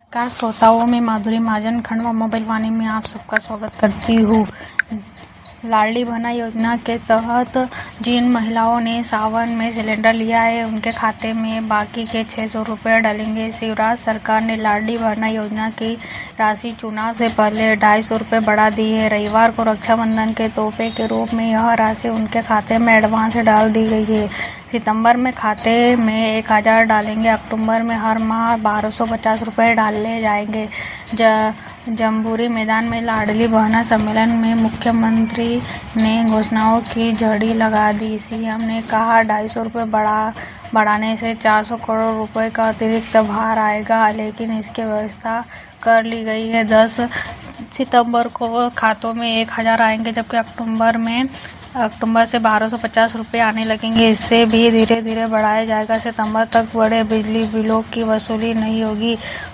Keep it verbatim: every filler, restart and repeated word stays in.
नमस्कार श्रोताओं, मैं माधुरी महाजन खंडवा मोबाइल वाणी में आप सबका स्वागत करती हूँ। लाडली बहना योजना के तहत जिन महिलाओं ने सावन में सिलेंडर लिया है, उनके खाते में बाकी के छह सौ रुपये डालेंगे। शिवराज सरकार ने लाडली बहना योजना की राशि चुनाव से पहले ढाई सौ रुपये बढ़ा दी है। रविवार को रक्षाबंधन के तोहफे के रूप में यह राशि उनके खाते में एडवांस डाल दी गई है। सितंबर में खाते में एक हज़ार डालेंगे। अक्टूबर में हर माह बारह सौ पचास रुपये डाले जाएंगे। ज जम्बूरी मैदान में लाडली बहना सम्मेलन में मुख्यमंत्री ने घोषणाओं की झड़ी लगा दी। सीएम ने कहा, ढाई सौ रुपये बढ़ा बढ़ाने से चार सौ करोड़ रुपए का अतिरिक्त भार आएगा, लेकिन इसकी व्यवस्था कर ली गई है। दस सितंबर को खातों में एक हज़ार आएंगे, जबकि अक्टूबर में अक्टूबर से बारह सौ पचास रुपये आने लगेंगे। इससे भी धीरे धीरे बढ़ाया जाएगा। सितंबर तक बड़े बिजली बिलों की वसूली नहीं होगी।